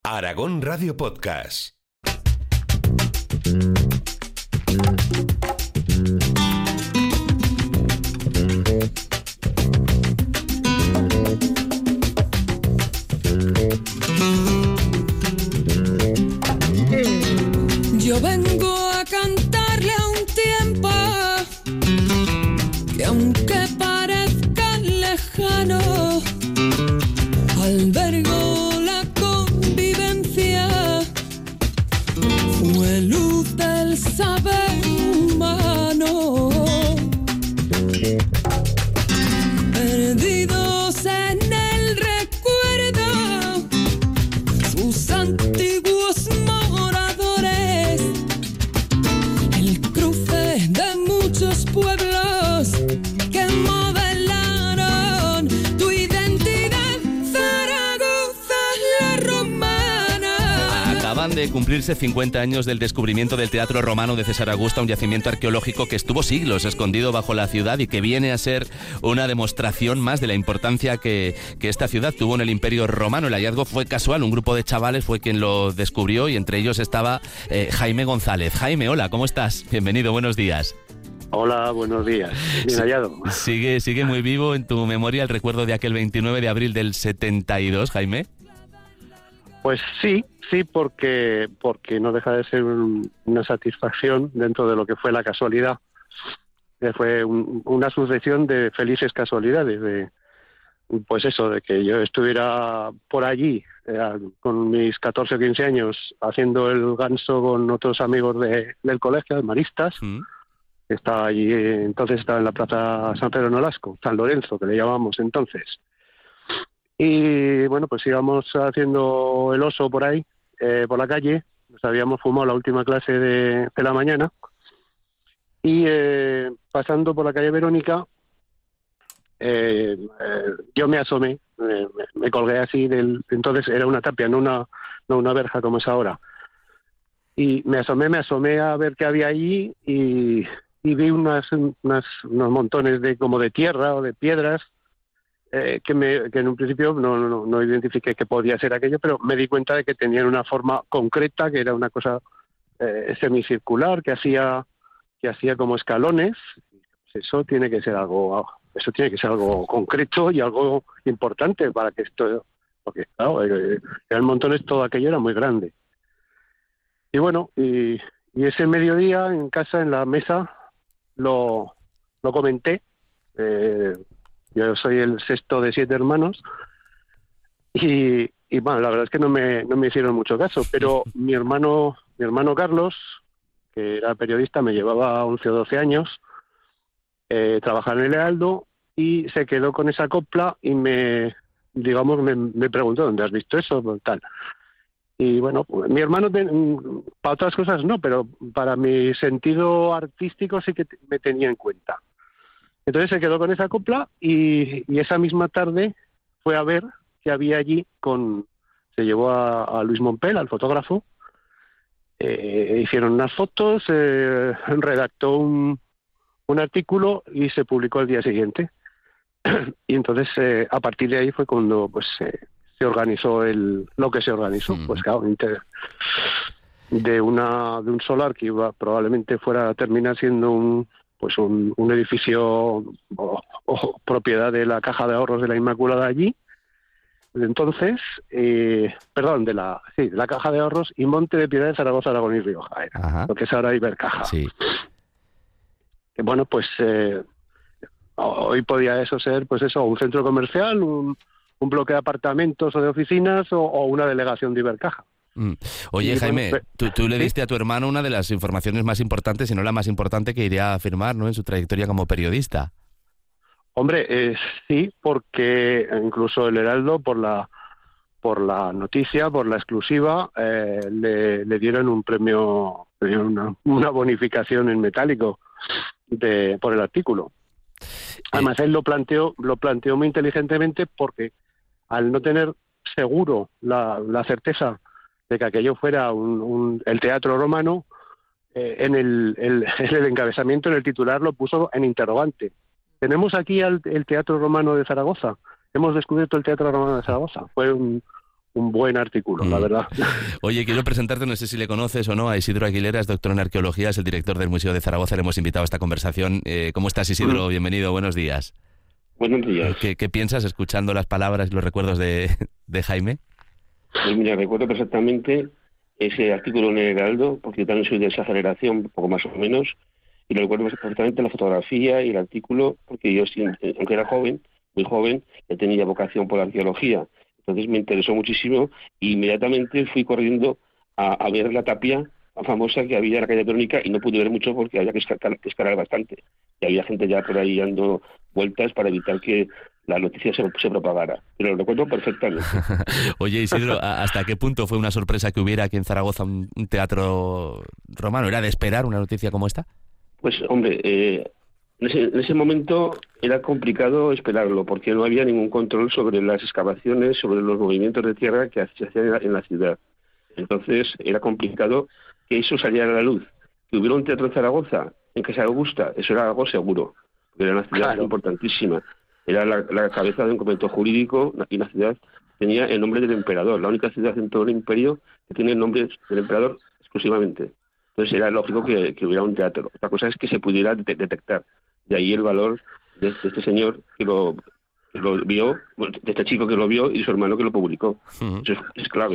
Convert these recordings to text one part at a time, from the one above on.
Aragón Radio Podcast. Yo vengo a cantarle a un tiempo que aunque parezca lejano, albergó la convivencia, fue luz del saber humano, perdidos en el recuerdo, sus antiguos moradores, el cruce de muchos pueblos que modelaron tu identidad, Zaragoza la romana. Acaban de cumplirse 50 años del descubrimiento del Teatro Romano de César Augusta, un yacimiento arqueológico que estuvo siglos escondido bajo la ciudad y que viene a ser una demostración más de la importancia que esta ciudad tuvo en el Imperio Romano. El hallazgo fue casual, un grupo de chavales fue quien lo descubrió y entre ellos estaba Jaime González. Jaime, hola, ¿cómo estás? Bienvenido, buenos días. Hola, buenos días. Bien hallado. ¿Sigue muy vivo en tu memoria el recuerdo de aquel 29 de abril del 72, Jaime? Pues sí, porque no deja de ser una satisfacción dentro de lo que fue la casualidad. Fue una sucesión de felices casualidades, de que yo estuviera por allí con mis 14 o 15 años haciendo el ganso con otros amigos del colegio, de maristas. Estaba allí, entonces estaba en la plaza San Pedro Nolasco, San Lorenzo, que le llamamos entonces. Y bueno, pues íbamos haciendo el oso por ahí, por la calle. Nos habíamos fumado la última clase de la mañana. Y pasando por la calle Verónica, yo me asomé, me colgué así entonces era una tapia, no una verja como es ahora. Y me asomé a ver qué había allí y vi unos montones de tierra o de piedras que en un principio no identifiqué qué podía ser aquello, pero me di cuenta de que tenían una forma concreta, que era una cosa semicircular, que hacía como escalones. Eso tiene que ser algo concreto y algo importante para que esto, porque claro, eran montones, todo aquello era muy grande. Y bueno, y ese mediodía en casa, en la mesa, lo comenté. Yo soy el sexto de 7 hermanos y bueno, la verdad es que no me hicieron mucho caso, pero mi hermano Carlos, que era periodista, me llevaba 11 o 12 años, trabajaba en el Heraldo y se quedó con esa copla y me preguntó, ¿dónde has visto eso? Tal. Y bueno, mi hermano, para otras cosas no, pero para mi sentido artístico sí que me tenía en cuenta. Entonces se quedó con esa copla y esa misma tarde fue a ver qué había allí se llevó a Luis Mompel, al fotógrafo, hicieron unas fotos, redactó un artículo y se publicó al día siguiente. Y entonces a partir de ahí fue cuando se organizó lo que se organizó. Pues claro, de un solar que probablemente fuera a terminar siendo un edificio o propiedad de la Caja de Ahorros de la Inmaculada allí. Entonces, de la Caja de Ahorros y Monte de Piedad de Zaragoza, Aragón y Rioja, lo que es ahora Ibercaja. Sí. Que bueno, pues hoy podía eso ser, un centro comercial, un bloque de apartamentos o de oficinas o una delegación de Ibercaja. Oye, Jaime, tú le diste a tu hermano una de las informaciones más importantes, si no la más importante, que iría a afirmar, ¿no?, en su trayectoria como periodista. Hombre, sí, porque incluso el Heraldo, por la noticia, por la exclusiva, le dieron un premio, una bonificación en metálico por el artículo. Además, él lo planteó muy inteligentemente, porque al no tener seguro la certeza de que aquello fuera el Teatro Romano, en el encabezamiento, en el titular, lo puso en interrogante. Tenemos aquí el Teatro Romano de Zaragoza. Hemos descubierto el Teatro Romano de Zaragoza. Fue un buen artículo, la verdad. Oye, quiero presentarte, no sé si le conoces o no, a Isidro Aguilera, es doctor en arqueología, es el director del Museo de Zaragoza, le hemos invitado a esta conversación. ¿Cómo estás, Isidro? Bienvenido, buenos días. Buenos días. ¿Qué piensas escuchando las palabras y los recuerdos de Jaime? Pues mira, recuerdo perfectamente ese artículo en el Heraldo, porque yo también soy de esa generación, un poco más o menos, y lo recuerdo perfectamente la fotografía y el artículo, porque yo, aunque era joven, muy joven, ya tenía vocación por la arqueología. Entonces me interesó muchísimo y inmediatamente fui corriendo a ver la tapia famosa que había en la calle Verónica y no pude ver mucho porque había que escalar bastante. Y había gente ya por ahí dando vueltas para evitar que la noticia se propagara. Pero lo recuerdo perfectamente. Oye, Isidro, ¿hasta qué punto fue una sorpresa que hubiera aquí en Zaragoza un teatro romano? ¿Era de esperar una noticia como esta? Pues, hombre, en ese momento era complicado esperarlo, porque no había ningún control sobre las excavaciones, sobre los movimientos de tierra que se hacían en la ciudad. Entonces era complicado que eso saliera a la luz. Que hubiera un teatro en Zaragoza, en Casa Augusta, eso era algo seguro, porque era una ciudad importantísima. Era la cabeza de un convento jurídico y la ciudad tenía el nombre del emperador, la única ciudad en todo el imperio que tiene el nombre del emperador exclusivamente. Entonces era lógico que hubiera un teatro. Otra cosa es que se pudiera detectar. De ahí el valor de este señor que lo vio, de este chico que lo vio y su hermano que lo publicó. Eso es clave.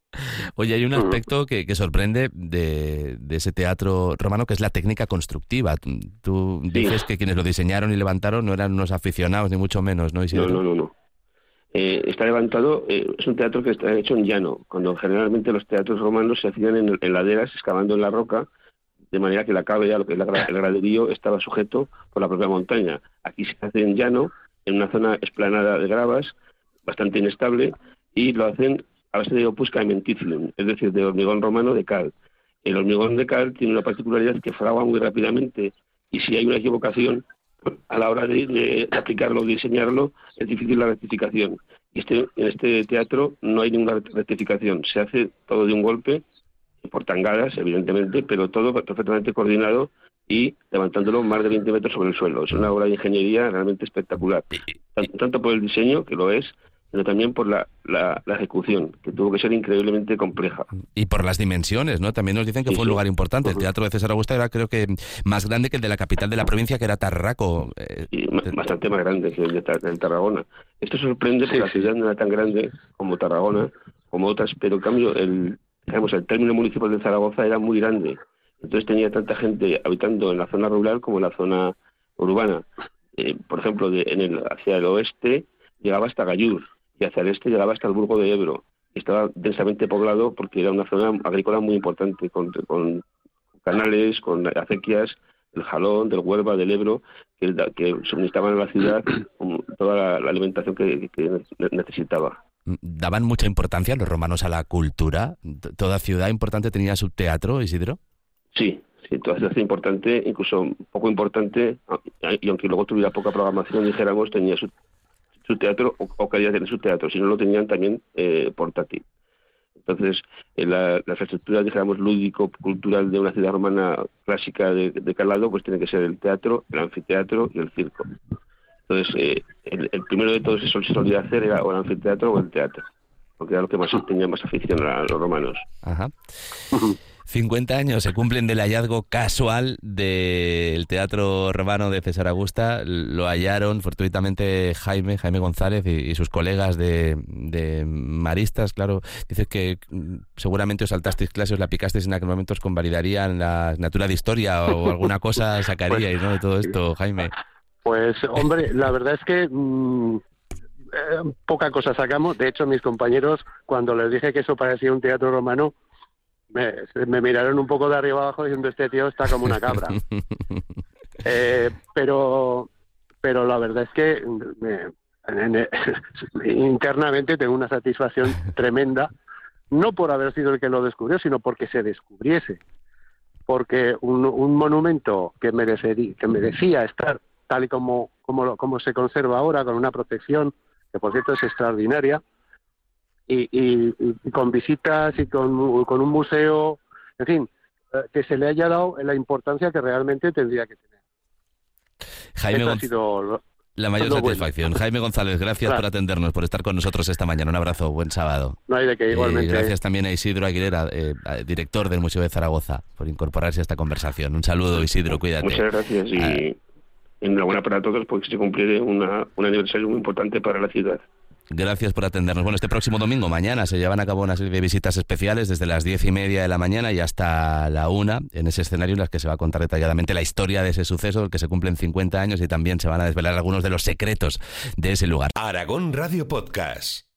Oye, hay un aspecto que sorprende de ese teatro romano, que es la técnica constructiva. Tú dices que quienes lo diseñaron y levantaron no eran unos aficionados, ni mucho menos, ¿no, Isidro? No. Está levantado, es un teatro que está hecho en llano, cuando generalmente los teatros romanos se hacían en laderas, excavando en la roca, de manera que la cávea, lo que es el graderío, estaba sujeto por la propia montaña. Aquí se hace en llano, en una zona explanada de gravas, bastante inestable, y lo hacen a base de opus caementicium, es decir, de hormigón romano de cal. El hormigón de cal tiene una particularidad que fragua muy rápidamente, y si hay una equivocación a la hora de aplicarlo, de diseñarlo, es difícil la rectificación. Y en este teatro no hay ninguna rectificación, se hace todo de un golpe, por tangadas, evidentemente, pero todo perfectamente coordinado y levantándolo más de 20 metros sobre el suelo. Es una obra de ingeniería realmente espectacular, tanto por el diseño, que lo es, pero también por la ejecución, que tuvo que ser increíblemente compleja. Y por las dimensiones, ¿no? También nos dicen que fue un lugar importante. El teatro de César Augusta era, creo que, más grande que el de la capital de la provincia, que era Tarraco. Y bastante más grande que el de Tarragona. Esto sorprende porque la ciudad no era tan grande como Tarragona, como otras, pero en cambio el término municipal de Zaragoza era muy grande. Entonces tenía tanta gente habitando en la zona rural como en la zona urbana. Por ejemplo, hacia el oeste llegaba hasta Gallur, y hacia el este llegaba hasta el Burgo de Ebro. Estaba densamente poblado porque era una zona agrícola muy importante, con canales, con acequias, del Jalón, del Huelva, del Ebro, que suministraban a la ciudad toda la alimentación que necesitaba. ¿Daban mucha importancia los romanos a la cultura? ¿Toda ciudad importante tenía su teatro, Isidro? Sí, toda ciudad importante, incluso poco importante, y aunque luego tuviera poca programación, dijéramos, tenía su teatro o quería tener su teatro, si no lo tenían también portátil. Entonces, la infraestructura, dijéramos, lúdico-cultural de una ciudad romana clásica de calado, pues tiene que ser el teatro, el anfiteatro y el circo. Entonces, el primero de todos eso se solía hacer era o el anfiteatro o el teatro, porque era lo que más tenía más afición a los romanos. Ajá. 50 años se cumplen del hallazgo casual del Teatro Romano de César Augusta. Lo hallaron fortuitamente Jaime González y sus colegas de maristas. Claro, dices que seguramente os saltasteis clases, os la picasteis en aquel momento, os convalidarían la asignatura de historia o alguna cosa sacaríais, ¿no?, de todo esto, Jaime. Pues, hombre, la verdad es que poca cosa sacamos. De hecho, mis compañeros, cuando les dije que eso parecía un teatro romano, me miraron un poco de arriba abajo diciendo, este tío está como una cabra. Pero la verdad es que internamente tengo una satisfacción tremenda, no por haber sido el que lo descubrió, sino porque se descubriese. Porque un monumento que merecía estar tal y como se conserva ahora, con una protección, que por cierto es extraordinaria, y con visitas y con un museo, en fin, que se le haya dado la importancia que realmente tendría que tener. Jaime Eso ha sido La mayor satisfacción. Jaime González, gracias por atendernos, por estar con nosotros esta mañana. Un abrazo, buen sábado. No hay de qué, igualmente. Gracias también a Isidro Aguilera, director del Museo de Zaragoza, por incorporarse a esta conversación. Un saludo, Isidro, cuídate. Muchas gracias y enhorabuena para todos porque se cumple un aniversario muy importante para la ciudad. Gracias por atendernos. Bueno, este próximo domingo, mañana, se llevan a cabo una serie de visitas especiales desde las 10:30 de la mañana y hasta la 1 en ese escenario en las que se va a contar detalladamente la historia de ese suceso, el que se cumplen 50 años y también se van a desvelar algunos de los secretos de ese lugar. Aragón Radio Podcast.